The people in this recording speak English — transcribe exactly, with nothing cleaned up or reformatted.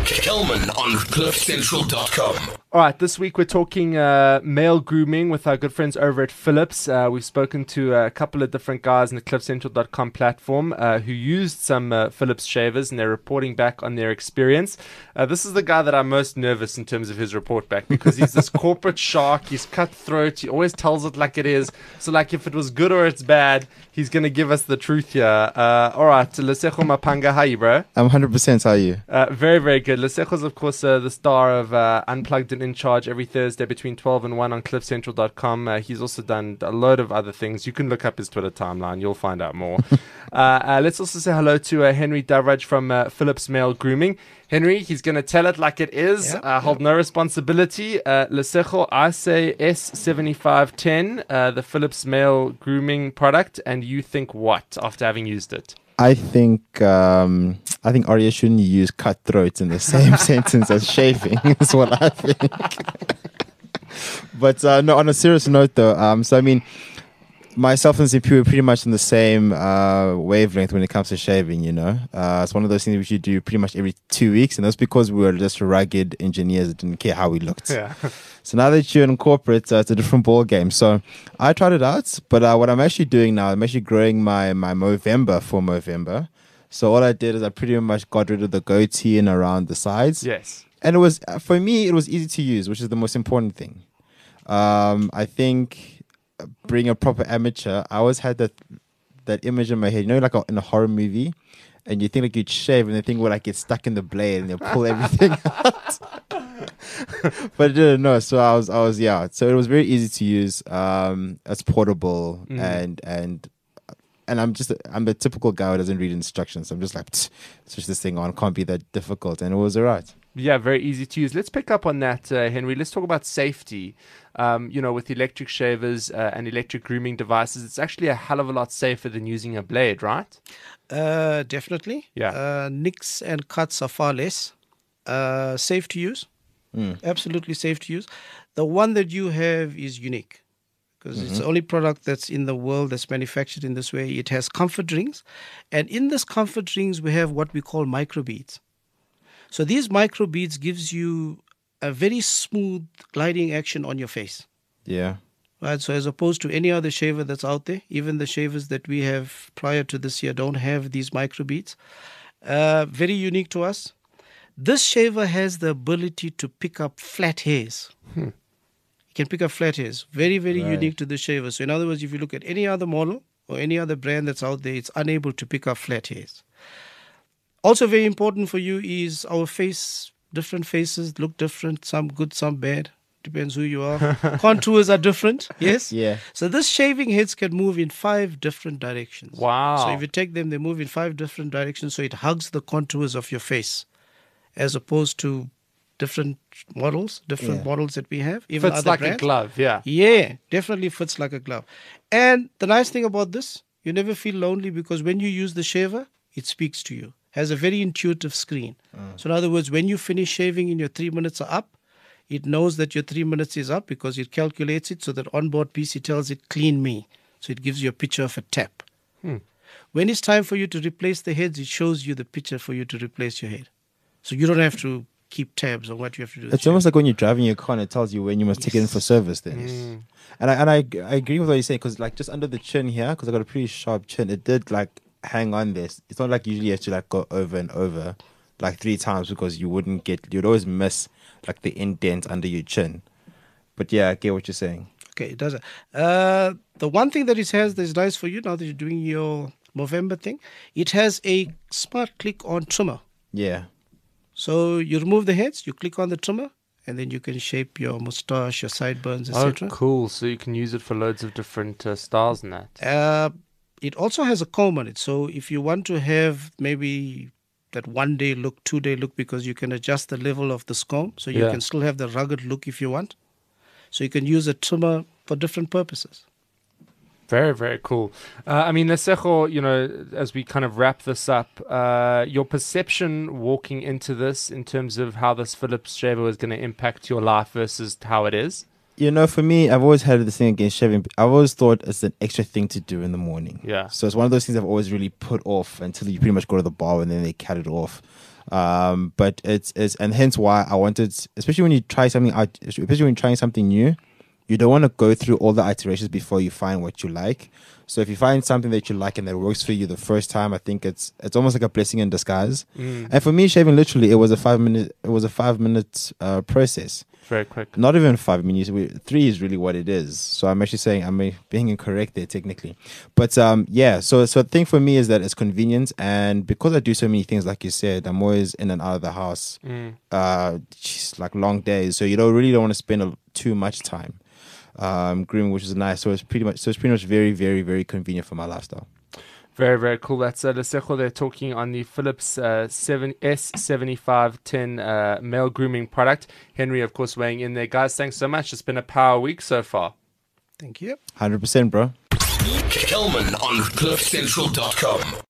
Kelman on cliff central dot com. All right, this week we're talking uh, male grooming with our good friends over at Philips. Uh, we've spoken to a couple of different guys on the cliff central dot com platform uh, who used some uh, Philips shavers, and they're reporting back on their experience. Uh, this is the guy that I'm most nervous in terms of his report back, because he's this corporate shark. He's cutthroat. He always tells it like it is. So, like, if it was good or it's bad, he's going to give us the truth here. Uh, all right, Lesego Mapanga, how are you, bro? I'm one hundred percent. How are you? Uh, very, very good. Lesego's, of course, uh, the star of uh, Unplugged and In Charge every Thursday between twelve and one on cliff central dot com. Uh, he's also done a load of other things. You can look up his Twitter timeline. You'll find out more. uh, uh, let's also say hello to uh, Henry Davraj from uh, Philips Male Grooming. Henry, he's going to tell it like it is. Yep, uh, hold yep. no responsibility. Uh, Lesego, I say S seventy-five ten, uh, the Philips Male Grooming product. And you think what after having used it? I think um, I think Arya shouldn't use cutthroat in the same sentence as shaving. Is what I think. But uh, no, on a serious note, though. Um, so I mean, myself and Zipu are pretty much on the same uh, wavelength when it comes to shaving. You know, uh, it's one of those things we should do pretty much every two weeks, and that's because we were just rugged engineers that didn't care how we looked. Yeah. So now that you're in corporate, uh, it's a different ball game. So I tried it out, but uh, what I'm actually doing now, I'm actually growing my my Movember for Movember. So what I did is I pretty much got rid of the goatee and around the sides. Yes. And it was, for me, it was easy to use, which is the most important thing. Um, I think being a proper amateur, I always had that that image in my head, you know, like a, in a horror movie, and you think like you'd shave and the thing would like get stuck in the blade and they'll pull everything out. But I didn't know, so I was, I was, yeah. So it was very easy to use. Um, it's portable, Mm. and and and I'm just, I'm the typical guy who doesn't read instructions. I'm just like, switch this thing on. Can't be that difficult, and it was alright. Yeah, very easy to use. Let's pick up on that, uh, Henry. Let's talk about safety. Um, you know, with electric shavers uh, and electric grooming devices, it's actually a hell of a lot safer than using a blade, right? Uh, definitely. Yeah. Uh, nicks and cuts are far less. Uh, safe to use. Mm. Absolutely safe to use. The one that you have is unique because it's the only product that's in the world that's manufactured in this way. It has comfort rings. And in this comfort rings, we have what we call microbeads. So these microbeads gives you a very smooth gliding action on your face. Yeah. Right, so as opposed to any other shaver that's out there, even the shavers that we have prior to this year don't have these microbeads. Uh, very unique to us. This shaver has the ability to pick up flat hairs. Hmm. It can pick up flat hairs. Very, very Right. unique to the shaver. So in other words, if you look at any other model or any other brand that's out there, it's unable to pick up flat hairs. Also very important for you is our face. Different faces look different. Some good, some bad. Depends who you are. Contours are different. Yes? Yeah. So this shaving heads can move in five different directions. Wow. So if you take them, they move in five different directions. So it hugs the contours of your face as opposed to different models, different Yeah. models that we have. Even Fits other like brands. a glove, yeah. Yeah, definitely fits like a glove. And the nice thing about this, you never feel lonely because when you use the shaver, it speaks to you. Has a very intuitive screen. So in other words, when you finish shaving and your three minutes are up, it knows that your three minutes is up because it calculates it so that onboard P C tells it clean me. So it gives you a picture of a tap. Hmm. When it's time for you to replace the heads, it shows you the picture for you to replace your head. So you don't have to keep tabs on what you have to do. with It's your almost like when you're driving your car and it tells you when you must take it in for service then. Mm. And I and I, I agree with what you're saying because like just under the chin here, because I got a pretty sharp chin, it did like hang on this. It's not like usually you have to like go over and over like three times because you wouldn't get, you'd always miss like the indent under your chin. But yeah, I get what you're saying. Okay, it does. Uh, the one thing that it has that is nice for you now that you're doing your Movember thing, it has a smart click on trimmer. Yeah. So you remove the heads, you click on the trimmer, and then you can shape your mustache, your sideburns, et Oh, cetera. cool. So you can use it for loads of different uh, styles and that. Uh, it also has a comb on it. So if you want to have maybe that one day look, two day look, because you can adjust the level of the comb, so you Yeah. can still have the rugged look if you want. So you can use a trimmer for different purposes. Very, very cool. Uh, I mean, Lesego, you know, as we kind of wrap this up, uh, your perception walking into this in terms of how this Philips shaver is going to impact your life versus how it is? You know, for me, I've always had this thing against shaving. I've always thought it's an extra thing to do in the morning. Yeah. So it's one of those things I've always really put off until you pretty much go to the bar and then they cut it off. Um, but it's, it's, and hence why I wanted, especially when you try something out, especially when you're trying something new, you don't want to go through all the iterations before you find what you like. So if you find something that you like and that works for you the first time, I think it's it's almost like a blessing in disguise. Mm. And for me, shaving literally, it was a five minute it was a five minute uh, process. Very quick. Not even five minutes. We, three is really what it is. So I'm actually saying I'm being incorrect there technically, but um yeah. So so the thing for me is that it's convenient, and because I do so many things, like you said, I'm always in and out of the house. Mm. Uh, just like long days. So you don't really don't want to spend a, too much time um grooming, which is nice. So it's pretty much so it's pretty much very very very convenient for my lifestyle. Very, very cool. That's uh, Lesego. They're talking on the Philips uh, seven S seventy-five ten uh, male grooming product. Henry, of course, weighing in there. Guys, thanks so much. It's been a power week so far. Thank you. one hundred percent, bro. Kelman on cliff central dot com.